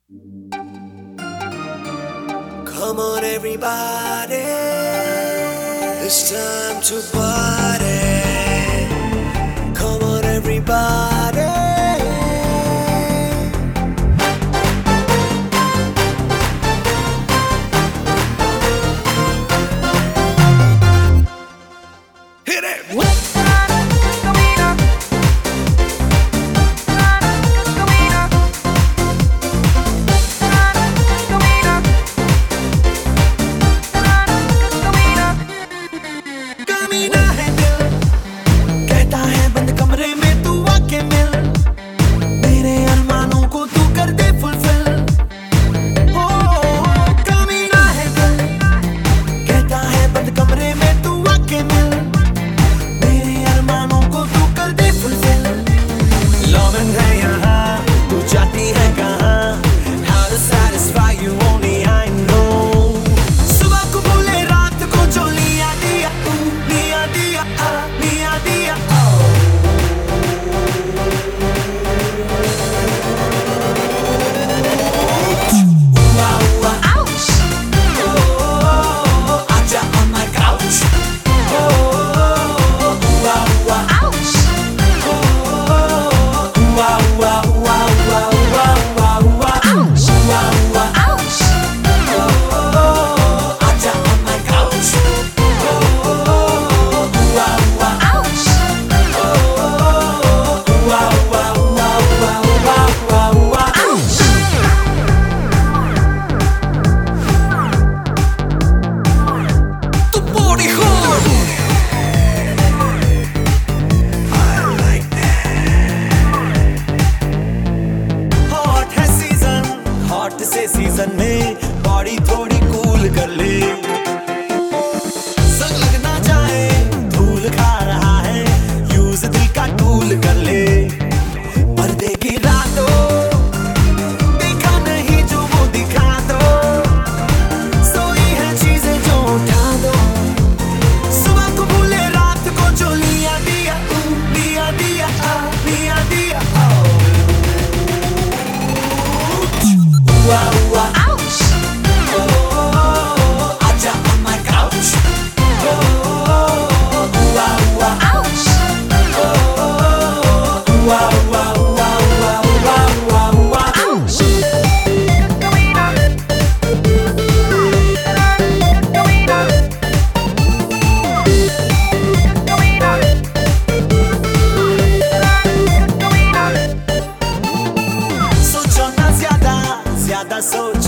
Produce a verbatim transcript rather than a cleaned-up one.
Come on everybody, it's time to party. Come on everybody. Hit it! से season में body थोड़ी cool कर ले, संग लग ना जाए धूल खा रहा है, यूज दिल का टूल कर ले। पर्दे गिरा दो, देखा नहीं जो वो दिखा दो, सोई है चीजें जो उठा दो, सुबह को भूले रात को जो लिया दिया दिया दिया दिया दिया Wow, wow. Ouch. Oh, aja on my couch. Oh, wow, wow. Ouch. Oh, wow, wow, wow, wow, wow, wow, wow. Ouch. सोचो ना ज़्यादा ज़्यादा सोच